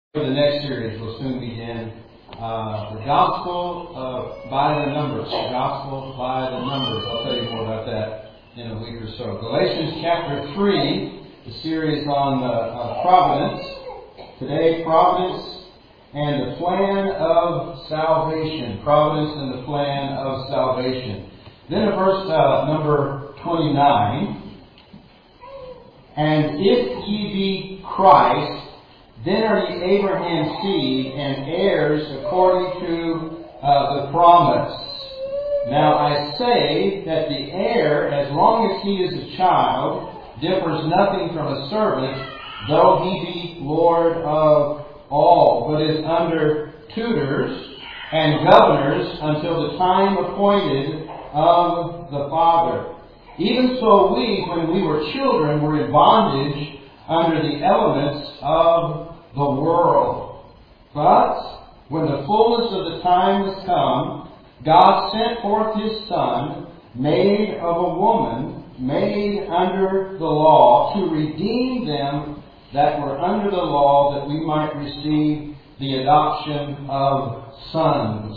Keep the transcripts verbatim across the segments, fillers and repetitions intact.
For the next series, we'll soon begin uh, the Gospel uh, by the Numbers. The Gospel by the Numbers. I'll tell you more about that in a week or so. Galatians chapter three, the series on uh, uh, providence. Today, providence and the plan of salvation. Providence and the plan of salvation. Then in verse uh, number twenty-nine, and if ye be Christ, then are ye Abraham's seed and heirs according to uh, the promise. Now I say that the heir, as long as he is a child, differs nothing from a servant, though he be Lord of all, but is under tutors and governors until the time appointed of the Father. Even so we, when we were children, were in bondage under the elements of the world. But when the fullness of the time was come, God sent forth His Son, made of a woman, made under the law, to redeem them that were under the law, that we might receive the adoption of sons.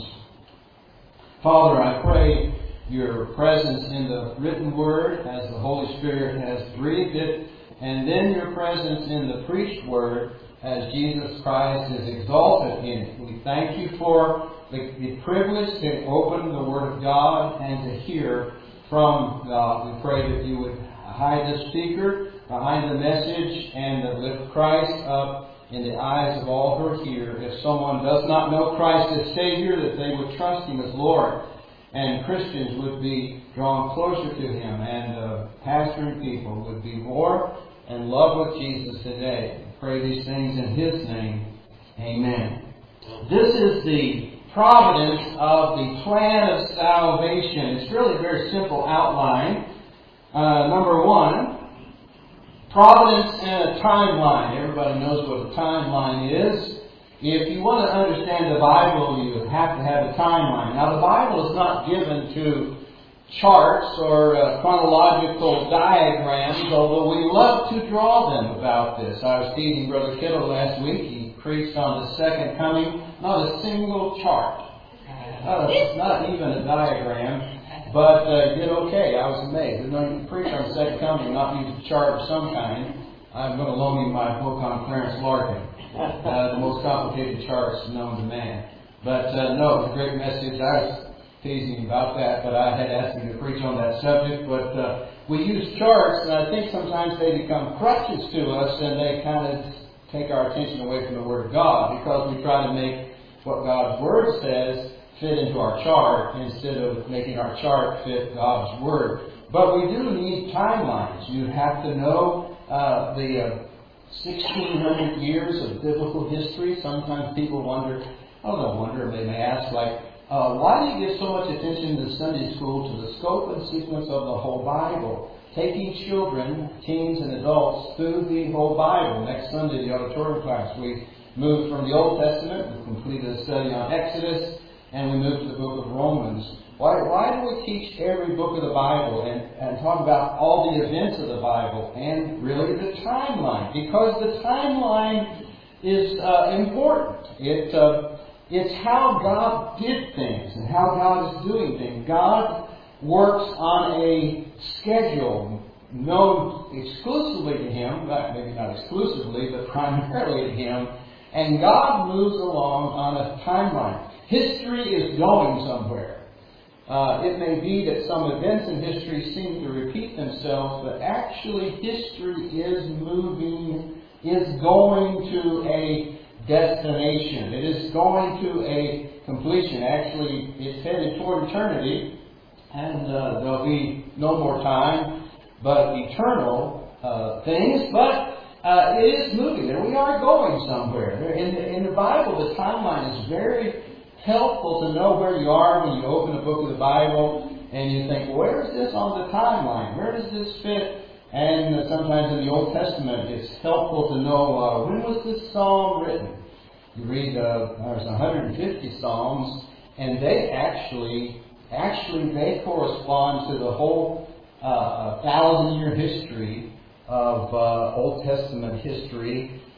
Father, I pray Your presence in the written word as the Holy Spirit has breathed it, and then Your presence in the preached word as Jesus Christ is exalted in it. We thank You for the, the privilege to open the Word of God and to hear from God. We pray that You would hide the speaker behind the message and that lift Christ up in the eyes of all who are here. If someone does not know Christ as Savior, that they would trust Him as Lord. And Christians would be drawn closer to Him, and uh, pastoring people would be more in love with Jesus today. Pray these things in His name. Amen. This is the providence of the plan of salvation. It's really a very simple outline. Uh, number one, providence and a timeline. Everybody knows what a timeline is. If you want to understand the Bible, you have to have a timeline. Now, the Bible is not given to charts or uh, chronological diagrams, although we love to draw them about this. I was teasing Brother Kittle last week. He preached on the second coming. Not a single chart. Not, a, not even a diagram. But uh, did okay. I was amazed. If you preach on the second coming, not use a chart of some kind, I'm going to loan you my book on Clarence Larkin. Uh, the most complicated charts known to man. But uh, no, it's a great message. I was teasing about that, but I had asked him to preach on that subject. But uh, we use charts, and I think sometimes they become crutches to us, and they kind of take our attention away from the Word of God, because we try to make what God's Word says fit into our chart instead of making our chart fit God's Word. But we do need timelines. You have to know uh, the uh, sixteen hundred years of biblical history. Sometimes people wonder, oh, they'll wonder, they may ask, like, uh, why do you give so much attention to Sunday school to the scope and sequence of the whole Bible? Taking children, teens, and adults through the whole Bible. Next Sunday, the auditorium class, we moved from the Old Testament, we completed a study on Exodus, and we moved to the book of Romans. Why, why do we teach every book of the Bible and, and talk about all the events of the Bible and really the timeline? Because the timeline is uh, important. It, uh, it's how God did things and how God is doing things. God works on a schedule known exclusively to Him, maybe not exclusively, but primarily to Him, and God moves along on a timeline. History is going somewhere. Uh, it may be that some events in history seem to repeat themselves, but actually history is moving, is going to a destination. It is going to a completion. Actually, it's headed toward eternity, and uh, there'll be no more time, but eternal uh, things. But uh, it is moving, and we are going somewhere. In the, in the Bible, the timeline is very helpful to know where you are when you open a book of the Bible and you think, well, where is this on the timeline? Where does this fit? And uh, sometimes in the Old Testament, it's helpful to know uh, when was this psalm written. You read, uh, there's one hundred fifty psalms, and they actually, actually they correspond to the whole uh, thousand-year history of uh, Old Testament history.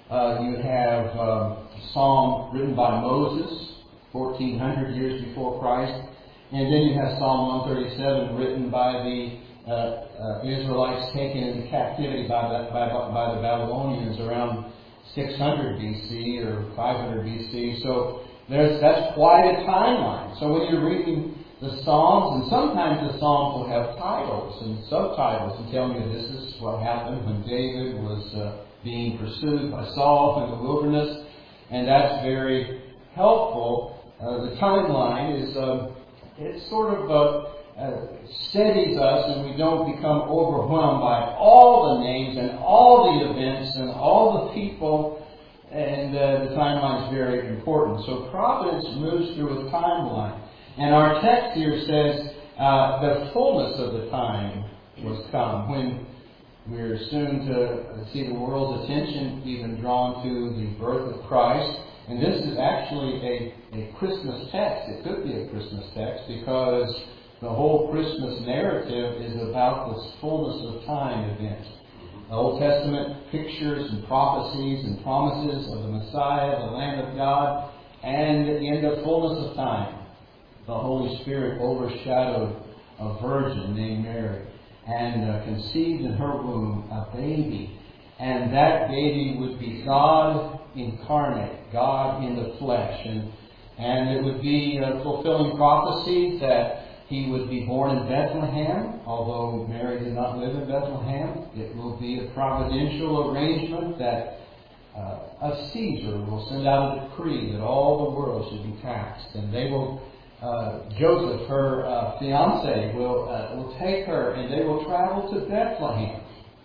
Uh, you have um, a psalm written by Moses, fourteen hundred years before Christ. And then you have Psalm one thirty-seven written by the uh, uh, Israelites taken into captivity by the, by, by the Babylonians around six hundred B C or five hundred B C. So there's that's quite a timeline. So when you're reading the Psalms, and sometimes the Psalms will have titles and subtitles and tell you this is what happened when David was uh, being pursued by Saul in the wilderness, and that's very helpful. Uh, the timeline is um, it sort of uh, uh, steadies us, and we don't become overwhelmed by all the names and all the events and all the people, and uh, the timeline is very important. So providence moves through a timeline. And our text here says uh, the fullness of the time was come, when we're soon to see the world's attention even drawn to the birth of Christ. And this is actually a, a Christmas text. It could be a Christmas text because the whole Christmas narrative is about this fullness of time event. The Old Testament pictures and prophecies and promises of the Messiah, the Lamb of God, and in the fullness of time, the Holy Spirit overshadowed a virgin named Mary and uh, conceived in her womb a baby. And that baby would be God incarnate, God in the flesh. And, and it would be uh, fulfilling prophecy that He would be born in Bethlehem, although Mary did not live in Bethlehem. It will be a providential arrangement that uh, a Caesar will send out a decree that all the world should be taxed. And they will, uh, Joseph, her uh, fiance, will, uh, will take her and they will travel to Bethlehem.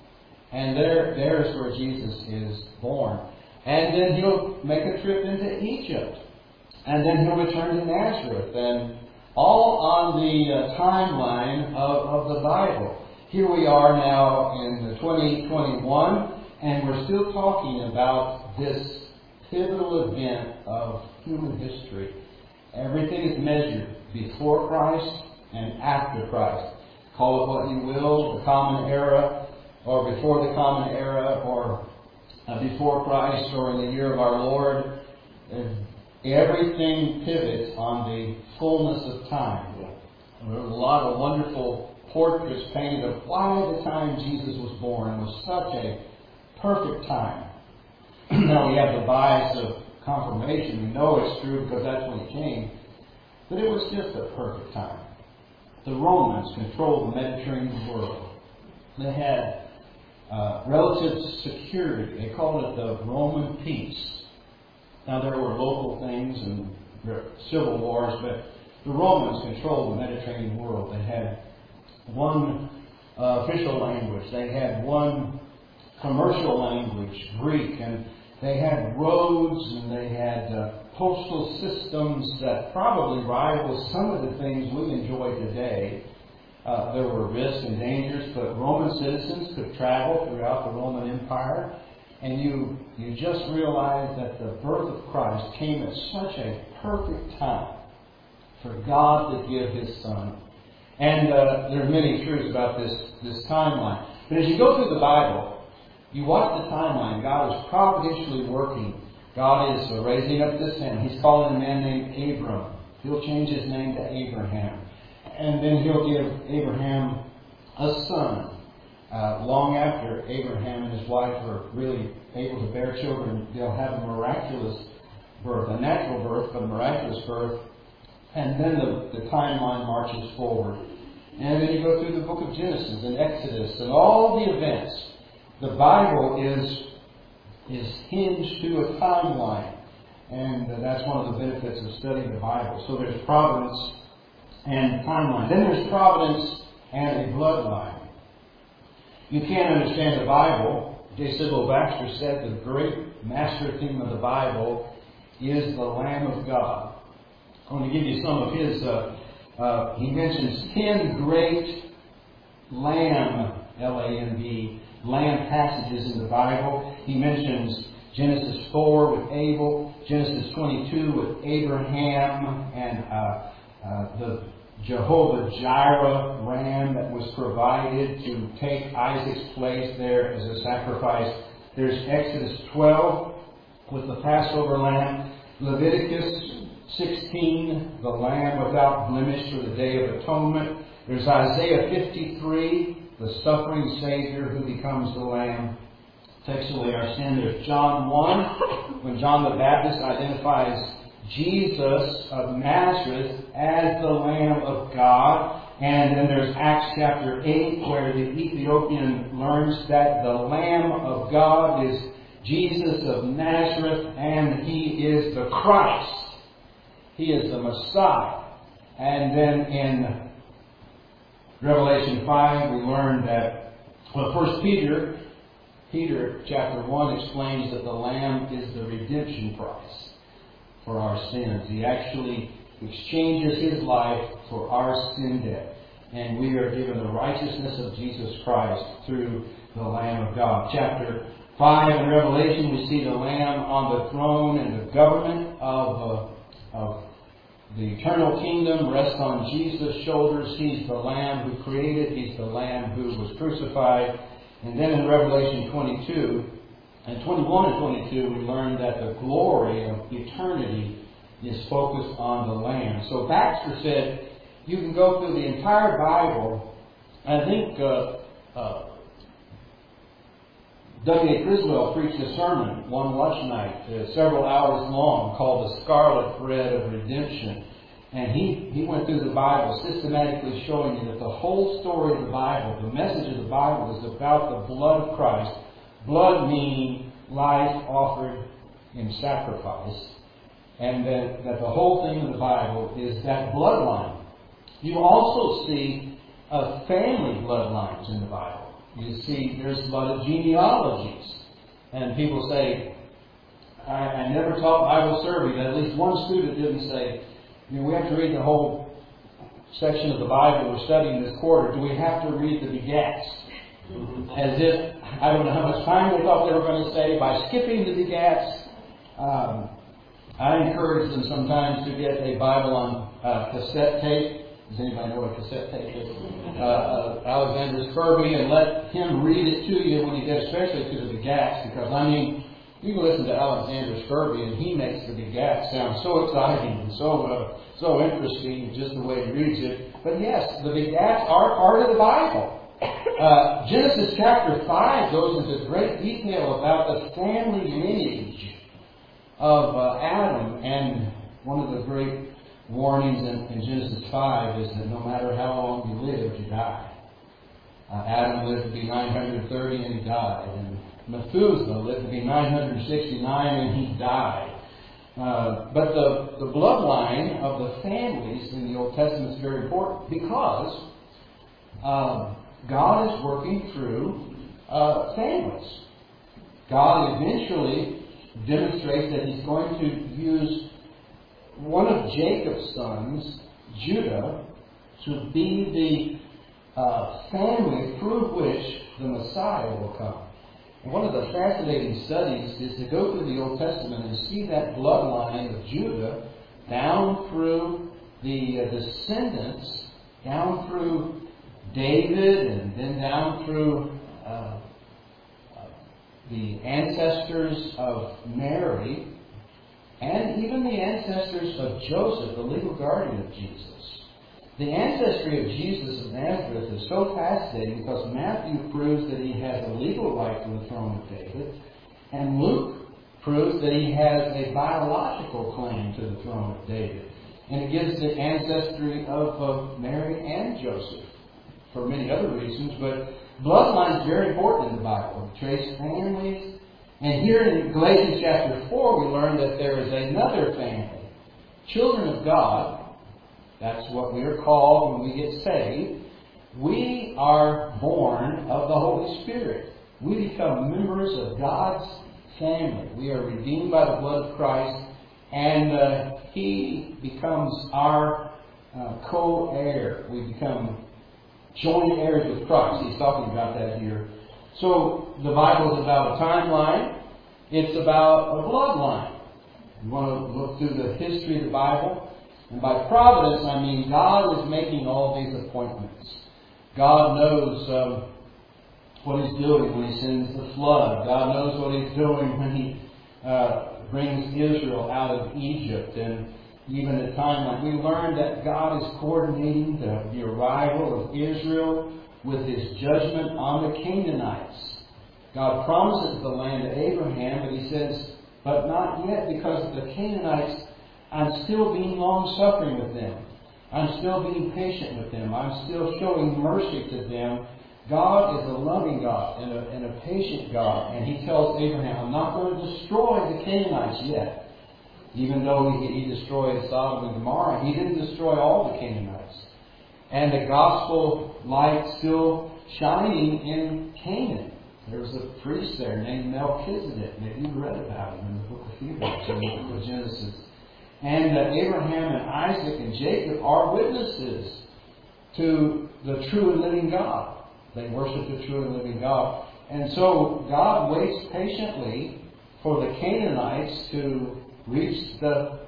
And there, there is where Jesus is born. And then He'll make a trip into Egypt. And then He'll return to Nazareth. And all on the uh, timeline of, of the Bible. Here we are now in the twenty twenty-one, and we're still talking about this pivotal event of human history. Everything is measured before Christ and after Christ. Call it what you will, the common era, or before the common era, or uh, before Christ, or in the year of our Lord. Uh, Everything pivots on the fullness of time. There were a lot of wonderful portraits painted of why the time Jesus was born was such a perfect time. Now we have the bias of confirmation. We know it's true because that's when He came. But it was just a perfect time. The Romans controlled the Mediterranean world. They had uh, relative security. They called it the Roman peace. Now, there were local things and civil wars, but the Romans controlled the Mediterranean world. They had one uh, official language. They had one commercial language, Greek, and they had roads and they had uh, postal systems that probably rival some of the things we enjoy today. Uh, there were risks and dangers, but Roman citizens could travel throughout the Roman Empire. And you you just realize that the birth of Christ came at such a perfect time for God to give His Son. And uh, there are many truths about this, this timeline. But as you go through the Bible, you watch the timeline. God is providentially working. God is uh, raising up this man. He's calling a man named Abram. He'll change his name to Abraham. And then He'll give Abraham a son. Uh, long after Abraham and his wife are really able to bear children, they'll have a miraculous birth, a natural birth, but a miraculous birth. And then the, the timeline marches forward. And then you go through the book of Genesis and Exodus and all the events. The Bible is, is hinged to a timeline. And uh, that's one of the benefits of studying the Bible. So there's providence and timeline. Then there's providence and a bloodline. You can't understand the Bible. J. Sybil Baxter said the great master theme of the Bible is the Lamb of God. I'm going to give you some of his. Uh, uh, he mentions ten great Lamb, L A M B, Lamb passages in the Bible. He mentions Genesis four with Abel, Genesis twenty-two with Abraham, and uh, uh, the Jehovah-Jireh ram that was provided to take Isaac's place there as a sacrifice. There's Exodus twelve with the Passover lamb. Leviticus sixteen, the lamb without blemish for the Day of Atonement. There's Isaiah fifty-three, the suffering Savior who becomes the lamb, takes away our sin. There's John one, when John the Baptist identifies Jesus of Nazareth as the Lamb of God. And then there's Acts chapter eight, where the Ethiopian learns that the Lamb of God is Jesus of Nazareth, and He is the Christ. He is the Messiah. And then in Revelation five, we learn that, well, First Peter, Peter chapter one explains that the Lamb is the redemption price for our sins. He actually exchanges His life for our sin debt. And we are given the righteousness of Jesus Christ through the Lamb of God. Chapter five in Revelation, we see the Lamb on the throne, and the government of, uh, of the eternal kingdom rests on Jesus' shoulders. He's the Lamb who created. He's the Lamb who was crucified. And then in Revelation twenty-two, and twenty-one and twenty-two, we learn that the glory of eternity is focused on the Lamb. So Baxter said, you can go through the entire Bible. I think uh, uh, W A Criswell preached a sermon one lunch night, uh, several hours long, called The Scarlet Thread of Redemption. And he, he went through the Bible, systematically showing you that the whole story of the Bible, the message of the Bible, is about the blood of Christ. Blood meaning life offered in sacrifice. And that, that the whole thing of the Bible is that bloodline. You also see uh, family bloodlines in the Bible. You see there's a lot of genealogies. And people say, I, I never taught Bible survey, but at least one student didn't say, you know, we have to read the whole section of the Bible we're studying this quarter. Do we have to read the begats? As if, I don't know how much time they thought they were going to say by skipping the begats. Um, I encourage them sometimes to get a Bible on uh, cassette tape. Does anybody know what cassette tape is? Uh, uh, Alexander Spurby, and let him read it to you when you get, especially to the begats, because I mean, you can listen to Alexander Spurby, and he makes the begats sound so exciting and so uh, so interesting, just the way he reads it. But yes, the begats are part of the Bible. Uh, Genesis chapter five goes into great detail about the family lineage of uh, Adam, and one of the great warnings in, in Genesis five is that no matter how long you live, you die. Uh, Adam lived to be nine hundred thirty and he died. And Methuselah lived to be nine hundred sixty-nine and he died. Uh, but the, the bloodline of the families in the Old Testament is very important because uh, God is working through uh, families. God eventually demonstrates that He's going to use one of Jacob's sons, Judah, to be the uh, family through which the Messiah will come. And one of the fascinating studies is to go through the Old Testament and see that bloodline of Judah down through the uh, descendants, down through David, and then down through uh, uh, the ancestors of Mary, and even the ancestors of Joseph, the legal guardian of Jesus. The ancestry of Jesus of Nazareth is so fascinating because Matthew proves that he has a legal right to the throne of David, and Luke proves that he has a biological claim to the throne of David. And it gives the ancestry of, of Mary and Joseph for many other reasons, but bloodline is very important in the Bible. We trace families. And here in Galatians chapter four, we learn that there is another family. Children of God, that's what we are called when we get saved. We are born of the Holy Spirit. We become members of God's family. We are redeemed by the blood of Christ, and uh, He becomes our uh, co-heir. We become joint heirs with Christ. He's talking about that here. So the Bible is about a timeline. It's about a bloodline. You want to look through the history of the Bible. And by providence, I mean God is making all these appointments. God knows um, what He's doing when He sends the flood. God knows what He's doing when He uh, brings Israel out of Egypt. And even at a time like we learned that God is coordinating the, the arrival of Israel with His judgment on the Canaanites. God promises the land to Abraham, but He says, but not yet, because of the Canaanites, I'm still being long-suffering with them. I'm still being patient with them. I'm still showing mercy to them. God is a loving God and a, and a patient God. And He tells Abraham, I'm not going to destroy the Canaanites yet. Even though He, he destroyed Sodom and Gomorrah, He didn't destroy all the Canaanites. And the gospel light still shining in Canaan. There was a priest there named Melchizedek. Maybe you read about him in the book of Hebrews, in the book of Genesis. And uh, Abraham and Isaac and Jacob are witnesses to the true and living God. They worship the true and living God. And so God waits patiently for the Canaanites to reach the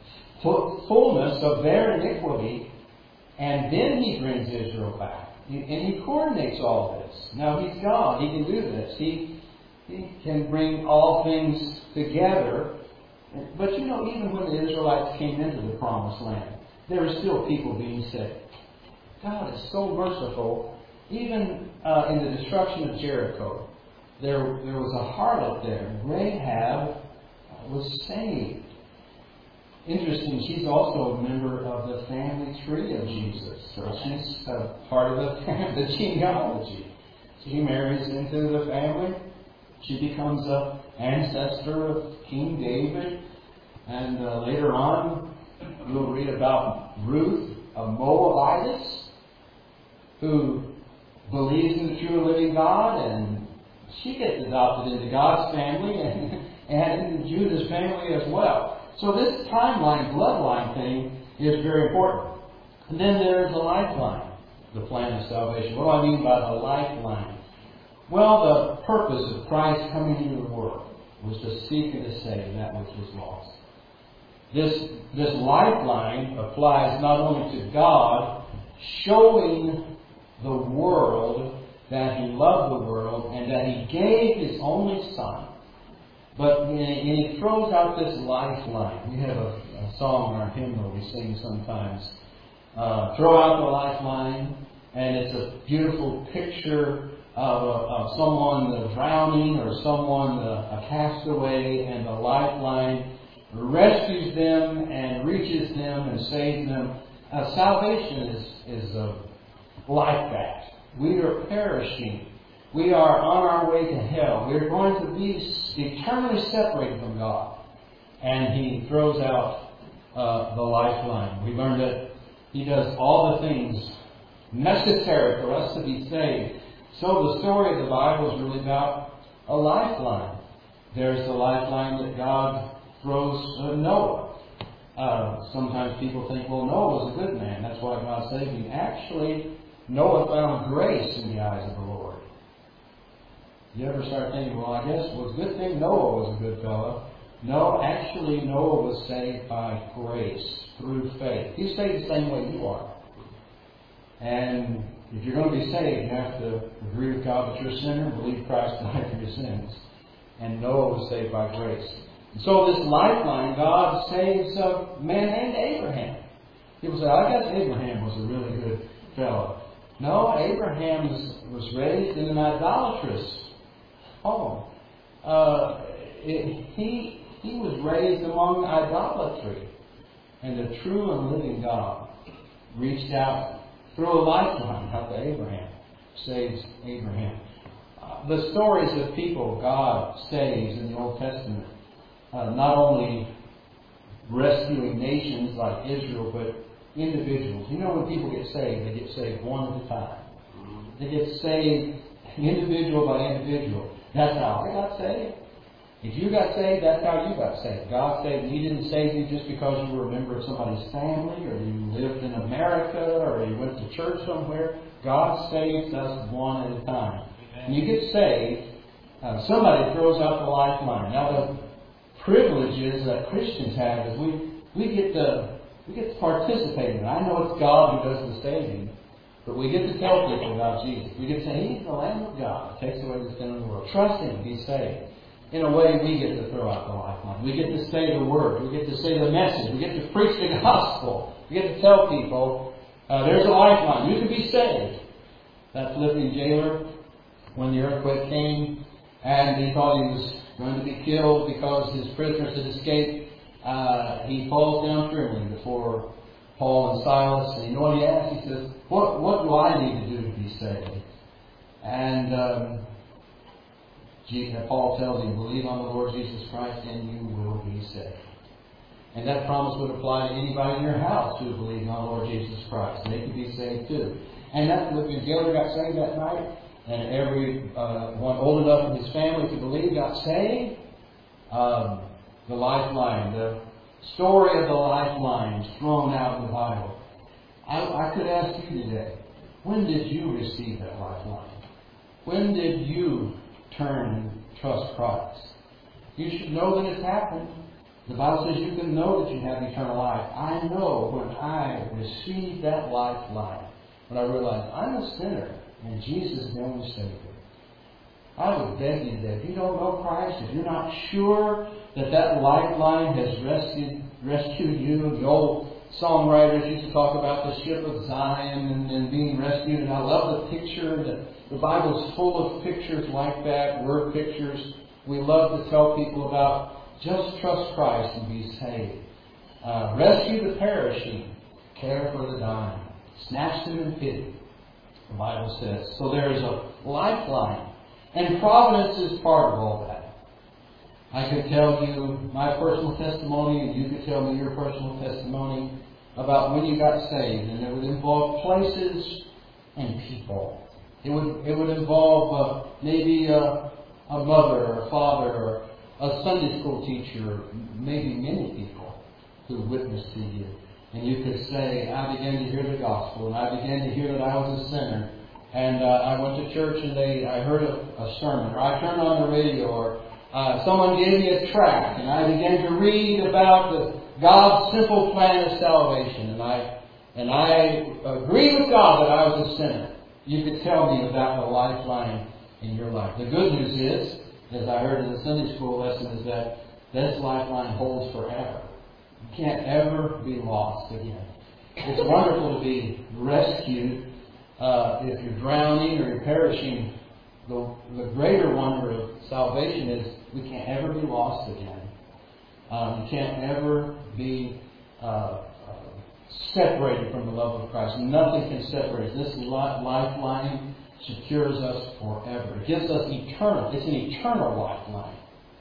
fullness of their iniquity, and then He brings Israel back. And He coordinates all this. Now He's God. He can do this. He, he can bring all things together. But you know, even when the Israelites came into the Promised Land, there were still people being saved. God is so merciful. Even uh, in the destruction of Jericho, there, there was a harlot there. Rahab was saved. Interesting, she's also a member of the family tree of Jesus. So she's a part of the, the genealogy. She marries into the family. She becomes an ancestor of King David. And uh, later on, we'll read about Ruth, a Moabitess, who believes in the true and living God, and she gets adopted into God's family and, and into Judah's family as well. So this timeline, bloodline thing is very important. And then there's the lifeline, the plan of salvation. What do I mean by the lifeline? Well, the purpose of Christ coming into the world was to seek and to save that which was lost. This, this lifeline applies not only to God showing the world that He loved the world and that He gave His only Son, but and He throws out this lifeline. We have a, a song in our hymnal we sing sometimes. Uh, throw out the lifeline, and it's a beautiful picture of, a, of someone drowning or someone a, a castaway, and the lifeline rescues them and reaches them and saves them. Uh, salvation is, is uh, like that. We are perishing. We are on our way to hell. We're going to be eternally separated from God. And He throws out uh, the lifeline. We learned that He does all the things necessary for us to be saved. So the story of the Bible is really about a lifeline. There's the lifeline that God throws uh, Noah. Uh, sometimes people think, well, Noah was a good man. That's why God saved him. Actually, Noah found grace in the eyes of the Lord. You ever start thinking, well, I guess it was a good thing Noah was a good fellow. No, actually, Noah was saved by grace, through faith. He's saved the same way you are. And if you're going to be saved, you have to agree with God that you're a sinner, believe Christ died for your sins. And Noah was saved by grace. And so this lifeline, God saves a man named Abraham. People say, I guess Abraham was a really good fellow. No, Abraham was, was raised in an idolatrous home. Uh, it, he, he was raised among idolatry. And the true and living God reached out through a lifeline out to Abraham, saves Abraham. Uh, the stories of people God saves in the Old Testament, uh, not only rescuing nations like Israel, but individuals. You know, when people get saved, they get saved one at a time. They get saved individual by individual. That's how I got saved. If you got saved, that's how you got saved. God saved. He didn't save you just because you were a member of somebody's family, or you lived in America, or you went to church somewhere. God saves us one at a time. When you get saved, uh, somebody throws out the lifeline. Now, the privileges that Christians have is we we get to we get to participate in it. I know it's God who does the saving, But we get to tell people about Jesus. We get to say, He's the Lamb of God who takes away the sin of the world. Trust Him, be saved. In a way, we get to throw out the lifeline. We get to say the Word. We get to say the message. We get to preach the gospel. We get to tell people, uh, there's a lifeline. You can be saved. That Philippian jailer, when the earthquake came, and he thought he was going to be killed because his prisoners had escaped, uh, he falls down trembling before Paul and Silas. And you know what he asks? He says, what, what do I need to do to be saved? And um, Paul tells him, believe on the Lord Jesus Christ and you will be saved. And that promise would apply to anybody in your house who believes on the Lord Jesus Christ. And they could be saved too. And that Philippian jailer got saved that night. And every uh, one old enough in his family to believe got saved. Um, the lifeline, the story of the lifeline is thrown out in the Bible. I, I could ask you today, when did you receive that lifeline? When did you turn and trust Christ? You should know that it's happened. The Bible says you can know that you have eternal life. I know when I received that lifeline, when I realized I'm a sinner and Jesus is the only Savior. I would beg you that if you don't know Christ, if you're not sure that that lifeline has rescued rescued you, the old songwriters used to talk about the ship of Zion and, and being rescued, and I love the picture. The, the Bible is full of pictures like that, word pictures. We love to tell people about just trust Christ and be saved. Uh, rescue the perishing, care for the dying, snatch them in pity, the Bible says. So there is a lifeline. And providence is part of all that. I could tell you my personal testimony, and you could tell me your personal testimony about when you got saved. And it would involve places and people. It would it would involve uh, maybe a, a mother or a father or a Sunday school teacher, maybe many people who witnessed to you. And you could say, I began to hear the gospel, and I began to hear that I was a sinner. And uh, I went to church and they I heard a, a sermon, or I turned on the radio, or uh, someone gave me a tract, and I began to read about the God's simple plan of salvation. And I and I agreed with God that I was a sinner. You could tell me about the lifeline in your life. The good news is, as I heard in the Sunday school lesson, is that this lifeline holds forever. You can't ever be lost again. It's wonderful to be rescued. Uh, if you're drowning or you're perishing, the, the greater wonder of salvation is we can't ever be lost again. Um, you can't ever be uh, uh, separated from the love of Christ. Nothing can separate us. This lifeline secures us forever. It gives us eternal. It's an eternal lifeline.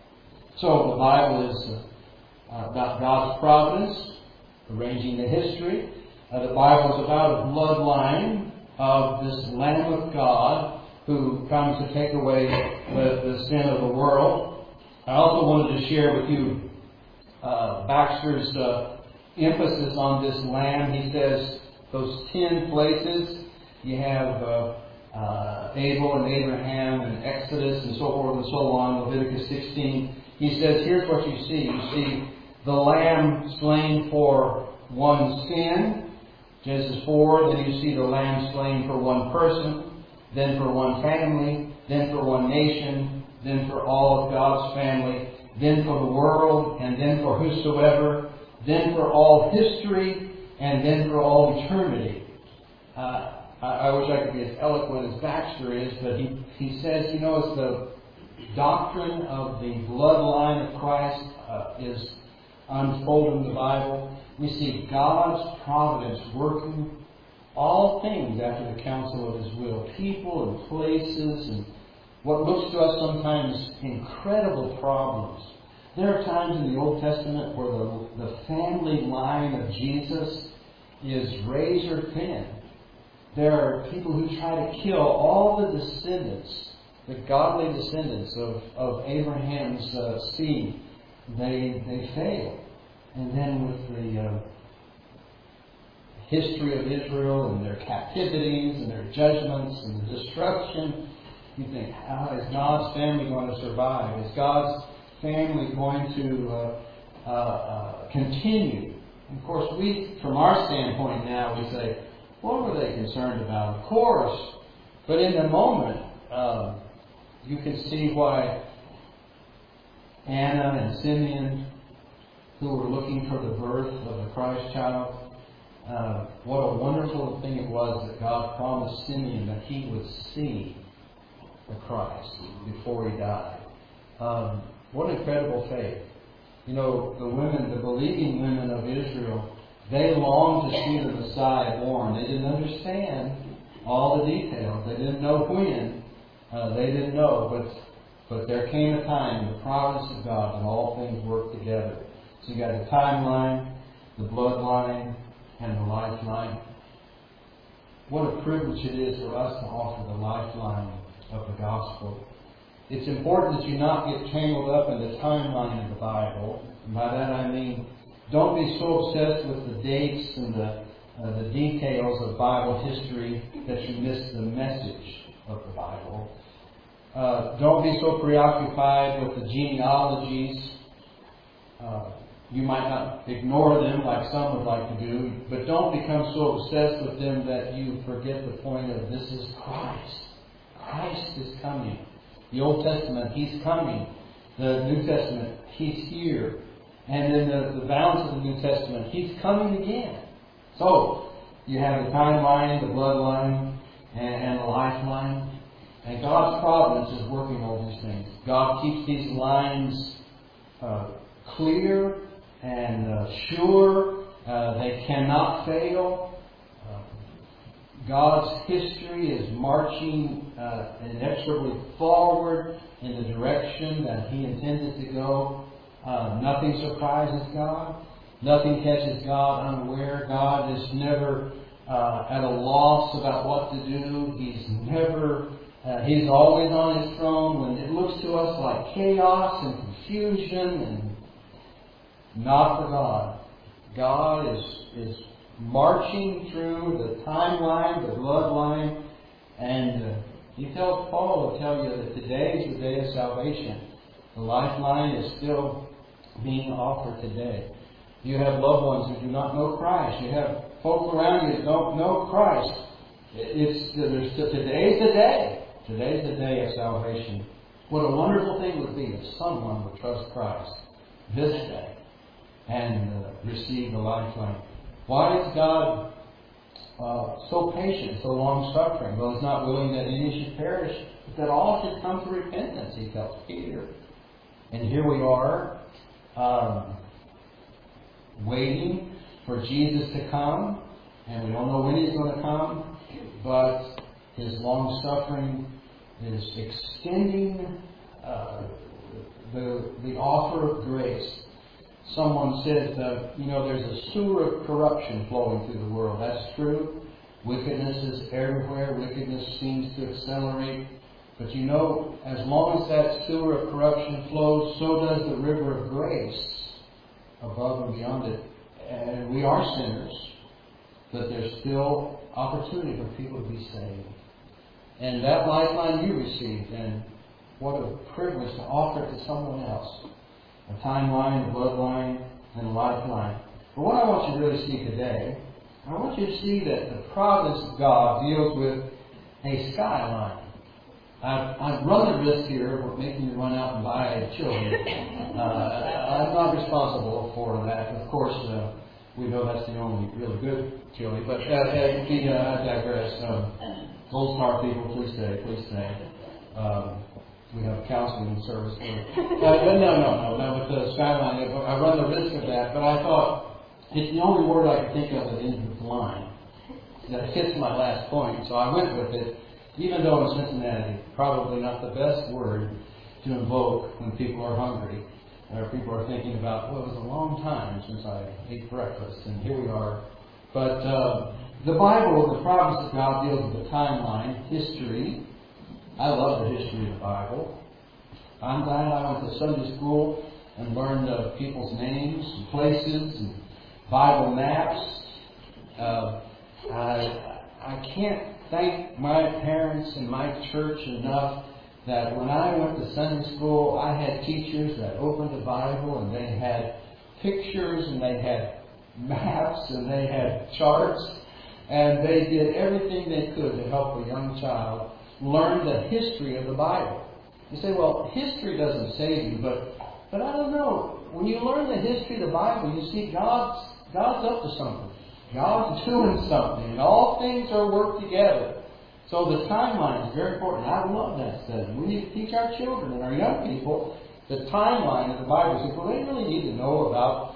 So the Bible is uh, about God's providence, arranging the history. Uh, the Bible is about a bloodline of this Lamb of God who comes to take away the, the sin of the world. I also wanted to share with you uh, Baxter's uh, emphasis on this Lamb. He says those ten places, you have uh, uh, Abel and Abraham and Exodus and so forth and so on, Leviticus sixteen. He says, here's what you see. You see the Lamb slain for one sin, Genesis four, then you see the Lamb slain for one person, then for one family, then for one nation, then for all of God's family, then for the world, and then for whosoever, then for all history, and then for all eternity. Uh, I, I wish I could be as eloquent as Baxter is, but he, he says, you know, as the doctrine of the bloodline of Christ uh, is unfolded in the Bible, we see God's providence working all things after the counsel of His will. People and places and what looks to us sometimes incredible problems. There are times in the Old Testament where the, the family line of Jesus is razor thin. There are people who try to kill all the descendants, the godly descendants of, of Abraham's uh, seed. They, they fail. And then with the uh, history of Israel and their captivities and their judgments and the destruction, you think, how is God's family going to survive? Is God's family going to uh, uh, uh, continue? And of course, we, from our standpoint now, we say, What were they concerned about? Of course. But in the moment, um, you can see why Anna and Simeon, who were looking for the birth of the Christ child, uh, what a wonderful thing it was that God promised Simeon that he would see the Christ before he died. Um, what incredible faith. You know, the women, the believing women of Israel, they longed to see the Messiah born. They didn't understand all the details. They didn't know when. Uh, they didn't know. But but there came a time in the providence of God that all things work together. So you got the timeline, the bloodline, and the lifeline. What a privilege it is for us to offer the lifeline of the gospel. It's important that you not get tangled up in the timeline of the Bible. And by that I mean, don't be so obsessed with the dates and the, uh, the details of Bible history that you miss the message of the Bible. Uh, don't be so preoccupied with the genealogies. Uh, you might not ignore them like some would like to do, but don't become so obsessed with them that you forget the point of this is Christ. Christ is coming. The Old Testament, He's coming. The New Testament, He's here. And then the, the balance of the New Testament, He's coming again. So, you have the timeline, the bloodline, and, and the lifeline. And God's providence is working all these things. God keeps these lines uh, clear and uh, sure. Uh, they cannot fail. Uh, God's history is marching uh, inexorably forward in the direction that He intended to go. Uh, nothing surprises God. Nothing catches God unaware. God is never uh, at a loss about what to do. He's never, uh, He's always on His throne. When it looks to us like chaos and confusion, and not for God. God is, is marching through the timeline, the bloodline, and uh, He tells Paul to tell you that today is the day of salvation. The lifeline is still being offered today. You have loved ones who do not know Christ. You have folk around you that don't know Christ. It's there's, today's the day. Today's the day of salvation. What a wonderful thing would be if someone would trust Christ this day and uh, receive the lifeline. Why is God uh, so patient, so long-suffering? Well, He's not willing that any should perish, but that all should come to repentance, He tells Peter. And here we are, um, waiting for Jesus to come, and we don't know when He's going to come, but His long-suffering is extending uh, the, the offer of grace. Someone says, uh, you know, there's a sewer of corruption flowing through the world. That's true. Wickedness is everywhere. Wickedness seems to accelerate. But you know, as long as that sewer of corruption flows, so does the river of grace above and beyond it. And we are sinners, but there's still opportunity for people to be saved. And that lifeline you received, and what a privilege to offer it to someone else. A timeline, a bloodline, and a lifeline. But what I want you to really see today, I want you to see that the providence of God deals with a skyline. I've, I've run the risk here of making you run out and buy chili. Uh, I'm not responsible for that. Of course, uh, we know that's the only really good chili. But uh, uh, we, uh, I digress. Um, Gold Star people, please stay, please stay. Um, we have a counseling service here. Uh, but no, no, no, no. With the skyline, I run the risk of that. But I thought it's the only word I could think of that ends with line that fits my last point. So I went with it. Even though in Cincinnati, probably not the best word to invoke when people are hungry, or people are thinking about, well, it was a long time since I ate breakfast, and here we are. But uh, the Bible, the providence of God, deals with the timeline, history. I love the history of the Bible. I'm glad I went to Sunday school and learned uh, people's names and places and Bible maps. Uh, I, I can't thank my parents and my church enough that when I went to Sunday school, I had teachers that opened the Bible and they had pictures and they had maps and they had charts And they did everything they could to help a young child learn the history of the Bible. You say, well, history doesn't save you, but but I don't know. When you learn the history of the Bible, you see God's God's up to something. God's doing something, and all things are worked together. So the timeline is very important. I love that study. We need to teach our children and our young people the timeline of the Bible. So, well, they really need to know about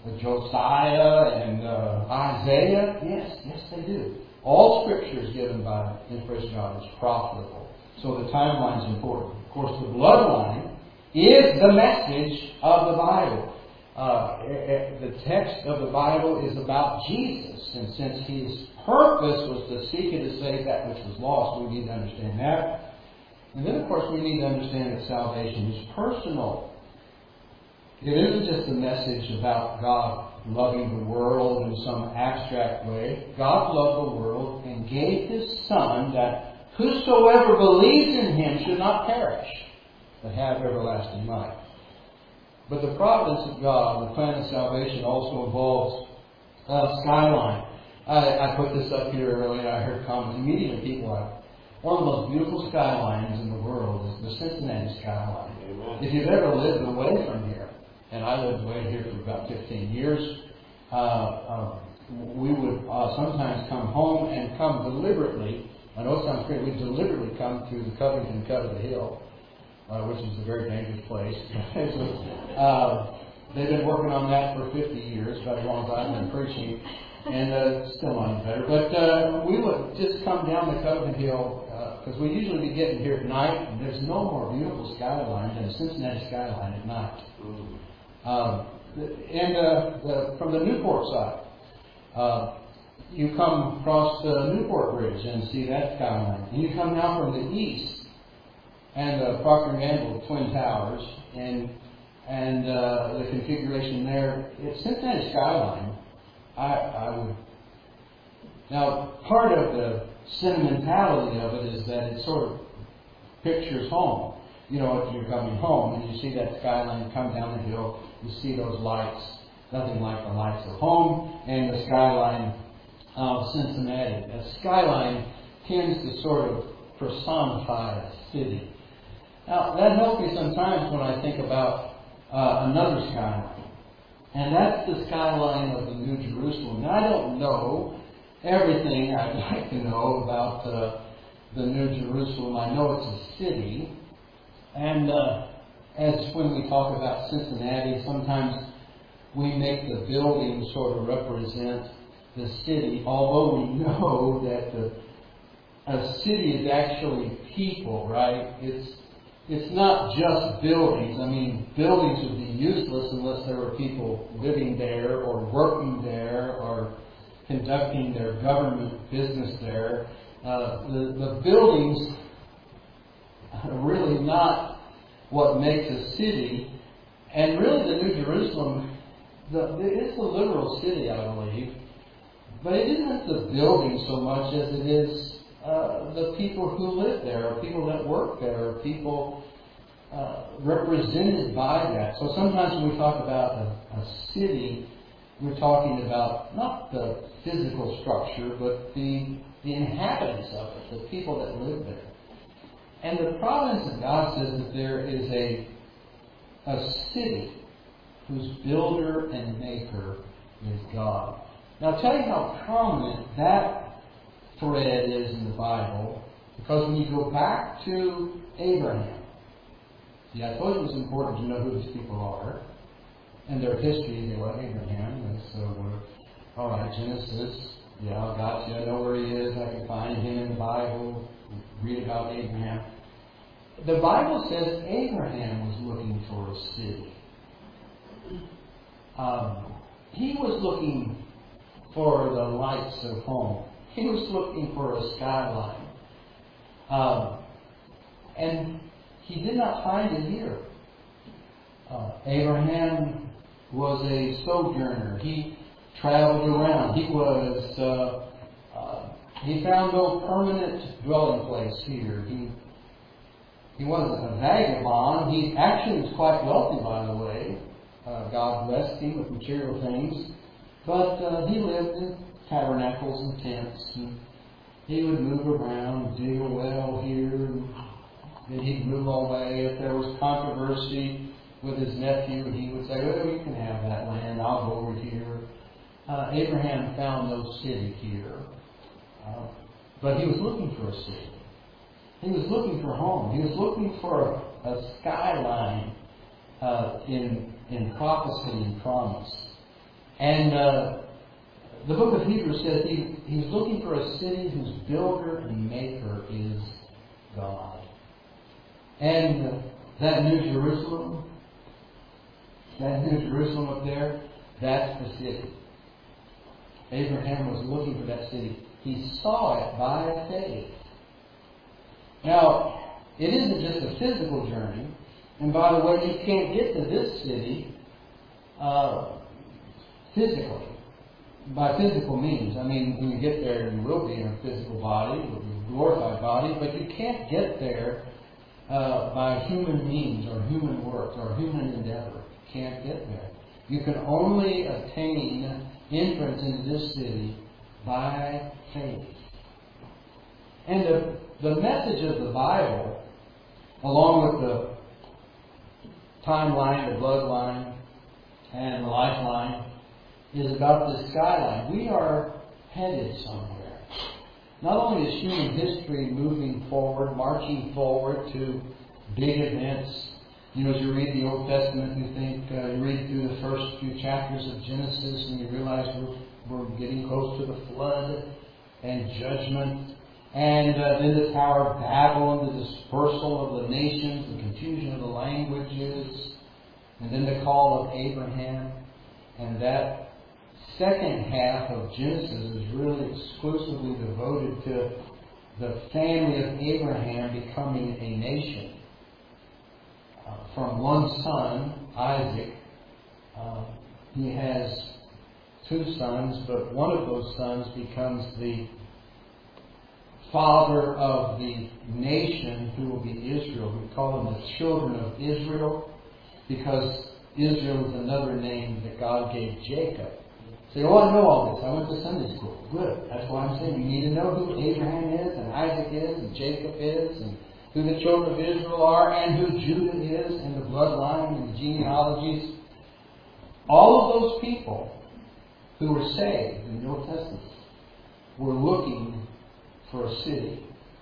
Josiah and uh, Isaiah. Yes, yes, they do. All Scripture is given by inspiration of God is profitable. So the timeline is important. Of course, the bloodline is the message of the Bible. Uh, the text of the Bible is about Jesus. And since His purpose was to seek and to save that which was lost, we need to understand that. And then, of course, we need to understand that salvation is personal. It isn't just a message about God loving the world in some abstract way. God loved the world and gave His Son that whosoever believes in Him should not perish, but have everlasting life. But the providence of God, the plan of salvation, also involves a skyline. I, I put this up here earlier. I heard comments immediately. People are one of the most beautiful skylines in the world is the Cincinnati skyline. Amen. If you've ever lived away from here, and I lived away here for about fifteen years, uh, uh, we would uh, sometimes come home and come deliberately. I know it sounds great. We'd deliberately come to the Covington Cut of the Hill, uh, which is a very dangerous place. uh, they've been working on that for fifty years, about as long as I've been preaching, and uh, still not any better. But uh, we would just come down the Covington Hill, because uh, we usually be getting here at night, and there's no more beautiful skyline than a Cincinnati skyline at night. Um, and uh, the, from the Newport side, uh, you come across the Newport Bridge and see that skyline. And you come now from the east, and the Procter and Gamble Twin Towers, and and uh, the configuration there. It's Cincinnati skyline. I, I would now part of the sentimentality of it is that it sort of pictures home. You know, if you're coming home and you see that skyline come down the hill, you see those lights. Nothing like the lights of home and the skyline of Cincinnati. A skyline tends to sort of personify a city. Now, that helps me sometimes when I think about uh, another skyline. And that's the skyline of the New Jerusalem. Now, I don't know everything I'd like to know about uh, the New Jerusalem. I know it's a city. And uh, as when we talk about Cincinnati, sometimes we make the building sort of represent the city, although we know that the, a city is actually people, right? It's it's not just buildings. I mean, buildings would be useless unless there were people living there or working there or conducting their government business there. Uh, the, the buildings are really not what makes a city. And really the New Jerusalem, the, it's a literal city, I believe. But it isn't the building so much as it is uh, the people who live there, or people that work there, or people uh, represented by that. So sometimes when we talk about a, a city, we're talking about not the physical structure, but the, the inhabitants of it, the people that live there. And the providence of God says that there is a, a city whose builder and maker is God. Now, I'll tell you how prominent that thread is in the Bible, because when you go back to Abraham, see, I told you it was important to know who these people are and their history. They love Abraham, and so we're, all right, Genesis, yeah, I got you. I know where he is. I can find him in the Bible. Read about Abraham. The Bible says Abraham was looking for a city. Um, he was looking for the lights of home. He was looking for a skyline. Um, and he did not find it here. Uh, Abraham was a sojourner. He traveled around. He was, uh, uh, he found no permanent dwelling place here. He, he wasn't a vagabond. He actually was quite wealthy, by the way. Uh, God blessed him with material things. But uh, he lived in tabernacles and tents, and he would move around, dig a well here, and then he'd move away. If there was controversy with his nephew, he would say, well, you can have that land, I'll go over here. Uh, Abraham found no city here. Uh, but he was looking for a city. He was looking for home. He was looking for a, a skyline uh, in, in prophecy and promise. And uh, the book of Hebrews says he, he was looking for a city whose builder and maker is God. And uh, that New Jerusalem, that New Jerusalem up there, that's the city. Abraham was looking for that city. He saw it by faith. Now, it isn't just a physical journey. And by the way, you can't get to this city uh, physically, by physical means. I mean, when you get there, you will be in a physical body, with a glorified body, but you can't get there uh, by human means or human work or human endeavor. You can't get there. You can only attain entrance into this city by faith. And the, the message of the Bible, along with the timeline, the bloodline, and the lifeline, is about the skyline. We are headed somewhere. Not only is human history moving forward, marching forward to big events. You know, as you read the Old Testament, you think, uh, you read through the first few chapters of Genesis, and you realize we're, we're getting close to the flood and judgment. And uh, then the Tower of Babel and the dispersal of the nations, the confusion of the languages, and then the call of Abraham. And that second half of Genesis is really exclusively devoted to the family of Abraham becoming a nation. Uh, from one son, Isaac, uh, he has two sons, but one of those sons becomes the father of the nation who will be Israel. We call them the children of Israel because Israel is another name that God gave Jacob. Say, oh, I know all this. I went to Sunday school. Good. That's why I'm saying you need to know who Abraham is and Isaac is and Jacob is and who the children of Israel are and who Judah is and the bloodline and the genealogies. All of those people who were saved in the Old Testament were looking for a city.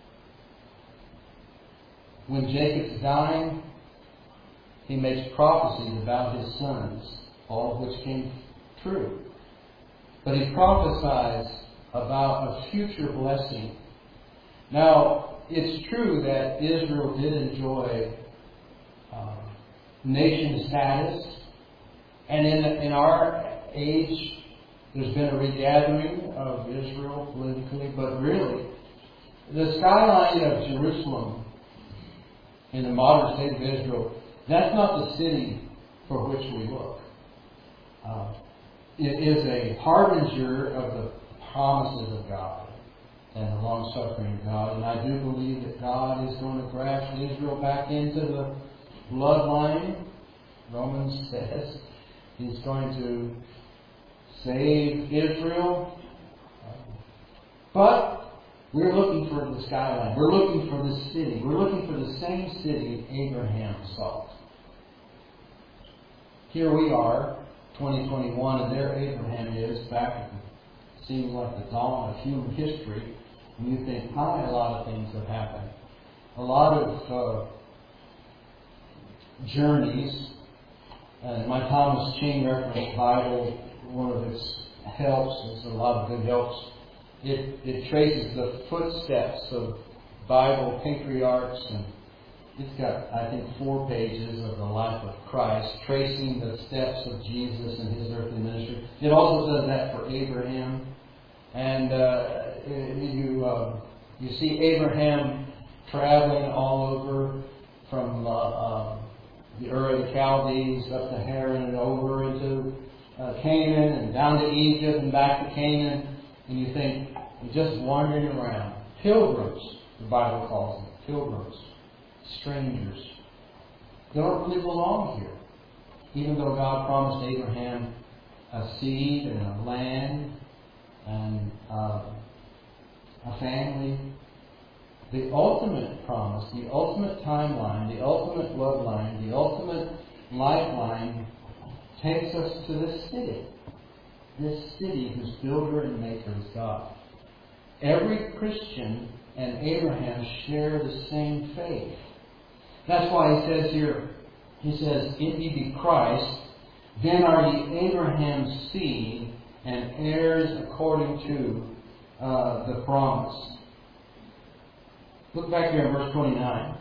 When Jacob's dying, he makes prophecies about his sons, all of which came true. But he prophesies about a future blessing. Now, it's true that Israel did enjoy uh, nation status, and in, in our age, there's been a regathering of Israel politically, but really, the skyline of Jerusalem in the modern state of Israel, that's not the city for which we look. Uh, it is a harbinger of the promises of God and the long-suffering of God. And I do believe that God is going to graft Israel back into the bloodline. Romans says He's going to save Israel. But we're looking for the skyline. We're looking for the city. We're looking for the same city Abraham sought. Here we are, twenty twenty-one, and there Abraham is, back at the, seems like the dawn of human history. And you think, my, a lot of things have happened. A lot of uh, journeys. And my Thomas Chain Reference Bible, one of its helps, there's a lot of good helps. It, it traces the footsteps of Bible patriarchs, and it's got, I think, four pages of the life of Christ, tracing the steps of Jesus and His earthly ministry. It also does that for Abraham. And uh, you uh, you see Abraham traveling all over from uh, uh, the Ur of the Chaldees up to Haran and over into uh, Canaan and down to Egypt and back to Canaan. And you think, you're just wandering around. Pilgrims, the Bible calls them. Pilgrims. Strangers. They don't really belong here. Even though God promised Abraham a seed and a land and uh, a family. The ultimate promise, the ultimate timeline, the ultimate bloodline, the ultimate lifeline takes us to this city. This city whose builder and maker is God. Every Christian and Abraham share the same faith. That's why he says here, he says, if ye be Christ, then are ye Abraham's seed and heirs according to uh, the promise. Look back here in verse twenty-nine.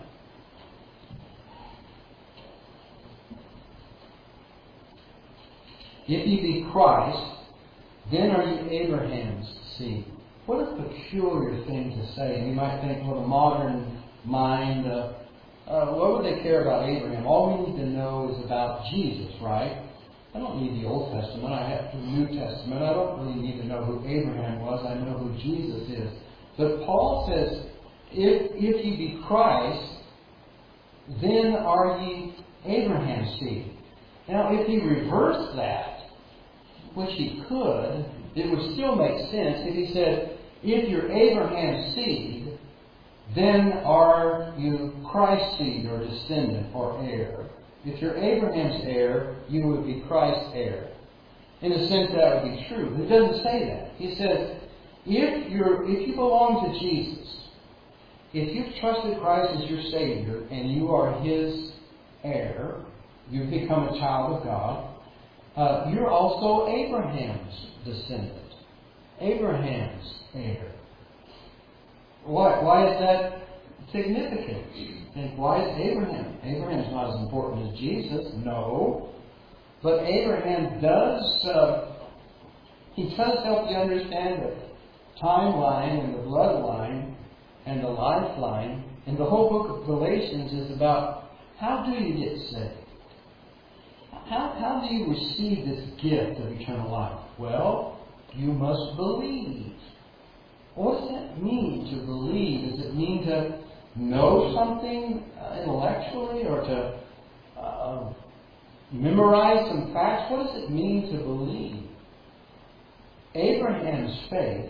If ye be Christ, then are ye Abraham's seed. What a peculiar thing to say. And you might think, well, the modern mind, uh, uh, what would they care about Abraham? All we need to know is about Jesus, right? I don't need the Old Testament. I have the New Testament. I don't really need to know who Abraham was. I know who Jesus is. But Paul says, if, if ye be Christ, then are ye Abraham's seed. Now, if he reversed that, which he could, it would still make sense if he said, if you're Abraham's seed, then are you Christ's seed or descendant or heir. If you're Abraham's heir, you would be Christ's heir. In a sense, that would be true. It doesn't say that. He says, if you're if you belong to Jesus, if you've trusted Christ as your Savior and you are His heir, you've become a child of God, uh, you're also Abraham's descendant. Abraham's heir. Why, why is that significant? And why is Abraham? Abraham's not as important as Jesus. No. But Abraham does, uh, he does help you understand the timeline and the bloodline and the lifeline. And the whole book of Galatians is about how do you get saved? How, how do you receive this gift of eternal life? Well, you must believe. What does that mean to believe? Does it mean to know something uh, intellectually or to uh, memorize some facts? What does it mean to believe? Abraham's faith,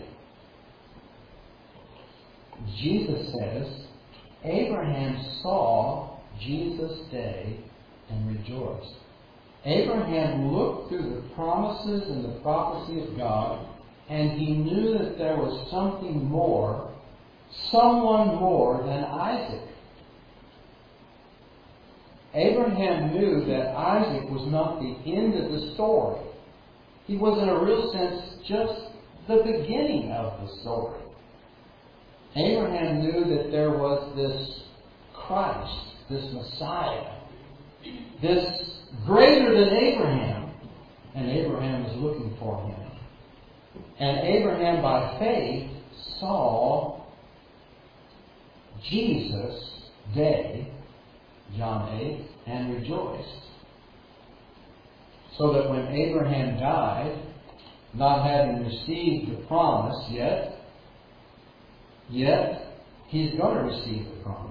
Jesus says, Abraham saw Jesus' day and rejoiced. Abraham looked through the promises and the prophecy of God, and he knew that there was something more, someone more than Isaac. Abraham knew that Isaac was not the end of the story. He was, in a real sense, just the beginning of the story. Abraham knew that there was this Christ, this Messiah, this greater than Abraham, and Abraham was looking for him. And Abraham, by faith, saw Jesus' day, John eight, and rejoiced. So that when Abraham died, not having received the promise yet, yet he's going to receive the promise.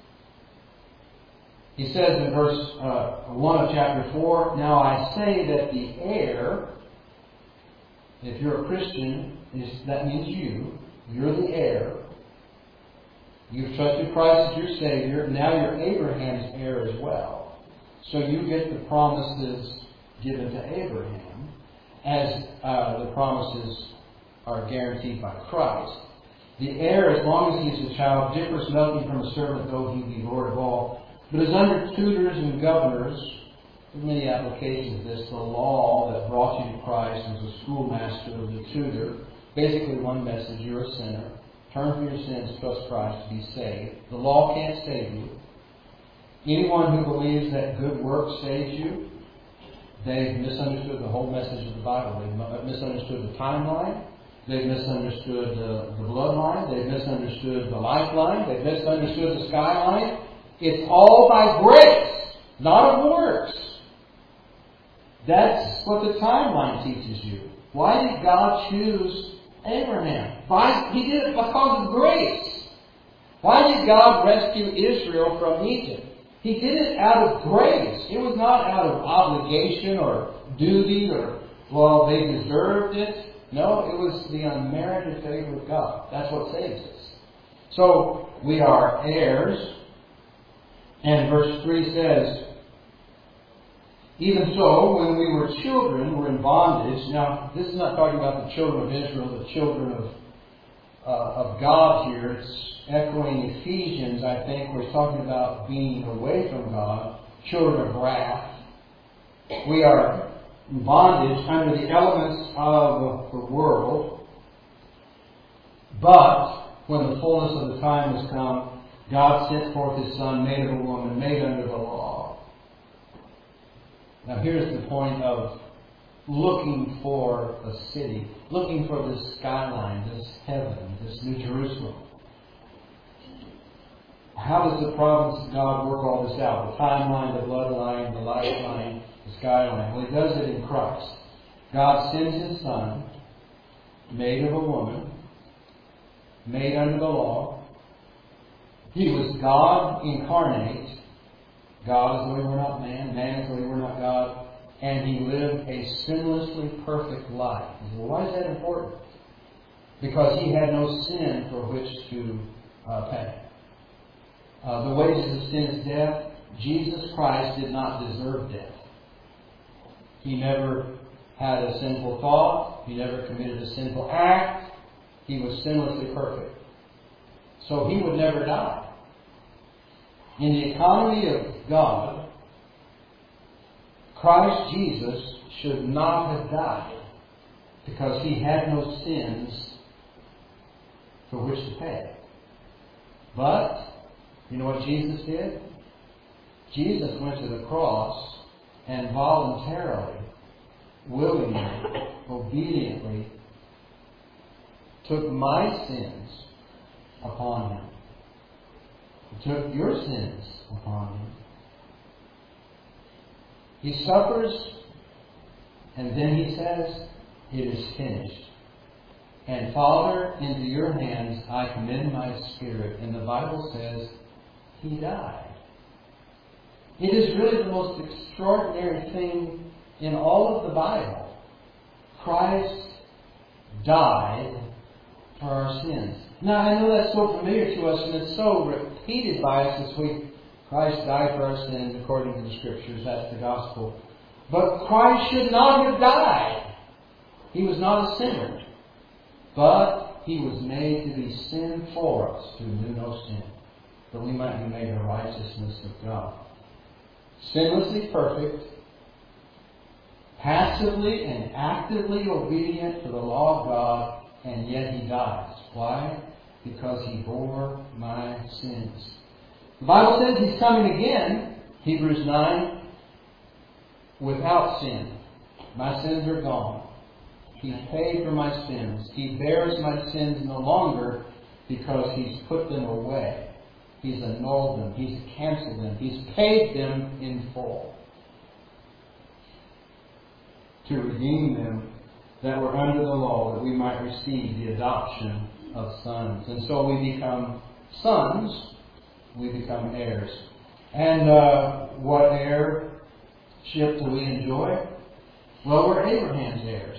He says in verse uh, one of chapter four, now I say that the heir, if you're a Christian, is, that means you, you're the heir. You've trusted Christ as your Savior. Now you're Abraham's heir as well. So you get the promises given to Abraham as uh, the promises are guaranteed by Christ. The heir, as long as he's a child, differs nothing from a servant, though he be Lord of all, but is under tutors and governors. There's many applications of this. The law that brought you to Christ as a schoolmaster or the tutor. Basically one message, you're a sinner. Turn from your sins, trust Christ to be saved. The law can't save you. Anyone who believes that good works saves you, they've misunderstood the whole message of the Bible. They've misunderstood the timeline. They've misunderstood the, the bloodline. They've misunderstood the lifeline. They've misunderstood the skyline. It's all by grace, not of works. That's what the timeline teaches you. Why did God choose Abraham? Why? He did it because of grace. Why did God rescue Israel from Egypt? He did it out of grace. It was not out of obligation or duty or, well, they deserved it. No, it was the unmerited favor of God. That's what saves us. So, we are heirs. And verse three says, even so, when we were children, we're in bondage. Now, this is not talking about the children of Israel, the children of uh, of God here. It's echoing Ephesians, I think, where it's talking about being away from God, children of wrath. We are in bondage under the elements of the world. But when the fullness of the time has come, God sent forth His Son, made of a woman, made under the law. Now here's the point of looking for a city, looking for this skyline, this heaven, this New Jerusalem. How does the providence of God work all this out? The timeline, the bloodline, the lifeline, the skyline. Well, He does it in Christ. God sends His Son, made of a woman, made under the law. He was God incarnate. God as though He were not man, man as though He were not God. And He lived a sinlessly perfect life. Well, why is that important? Because He had no sin for which to uh, pay. Uh, the wages of sin is death. Jesus Christ did not deserve death. He never had a sinful thought. He never committed a sinful act. He was sinlessly perfect. So He would never die. In the economy of God, Christ Jesus should not have died because He had no sins for which to pay. But, you know what Jesus did? Jesus went to the cross and voluntarily, willingly, obediently took my sins upon Him. He took your sins upon Him. He suffers, and then He says, it is finished. And Father, into your hands I commend my spirit. And the Bible says, He died. It is really the most extraordinary thing in all of the Bible. Christ died for our sins. Now, I know that's so familiar to us, and it's so repeated by us this week. Christ died for our sins according to the Scriptures. That's the gospel. But Christ should not have died. He was not a sinner. But He was made to be sin for us who knew no sin, that we might be made the righteousness of God. Sinlessly perfect, passively and actively obedient to the law of God, and yet He dies. Why? Because He bore my sins. The Bible says He's coming again, Hebrews nine, without sin. My sins are gone. He's paid for my sins. He bears my sins no longer because He's put them away. He's annulled them. He's canceled them. He's paid them in full to redeem them that were under the law, that we might receive the adoption of sons. And so we become sons. We become heirs. And uh, what heirship do we enjoy? Well, we're Abraham's heirs.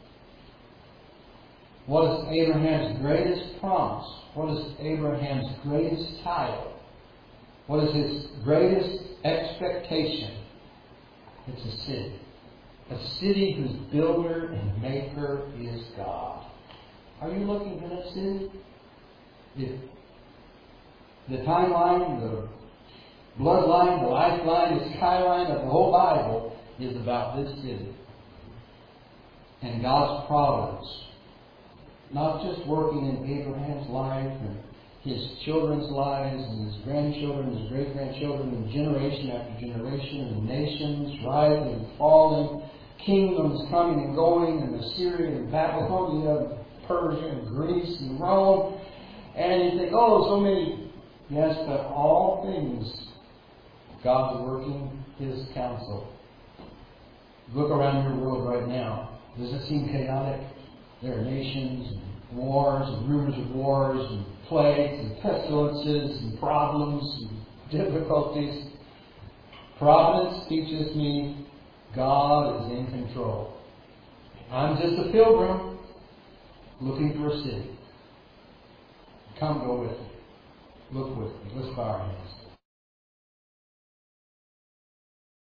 What is Abraham's greatest promise? What is Abraham's greatest title? What is his greatest expectation? It's a city. A city whose builder and maker is God. Are you looking for that city? If the timeline, the bloodline, the lifeline, the skyline of the whole Bible is about this city. And God's providence. Not just working in Abraham's life and his children's lives and his grandchildren, his great-grandchildren, and generation after generation, and nations rising and falling, kingdoms coming and going, and Assyria and Babylonia, Persia and Greece and Rome. And you think, oh, so many. Yes, but all things, God's working His counsel. Look around your world right now. Does it seem chaotic? There are nations and wars and rumors of wars and plagues and pestilences and problems and difficulties. Providence teaches me God is in control. I'm just a pilgrim. looking for a city. Come, go with me. Look with me. Let's bow our heads.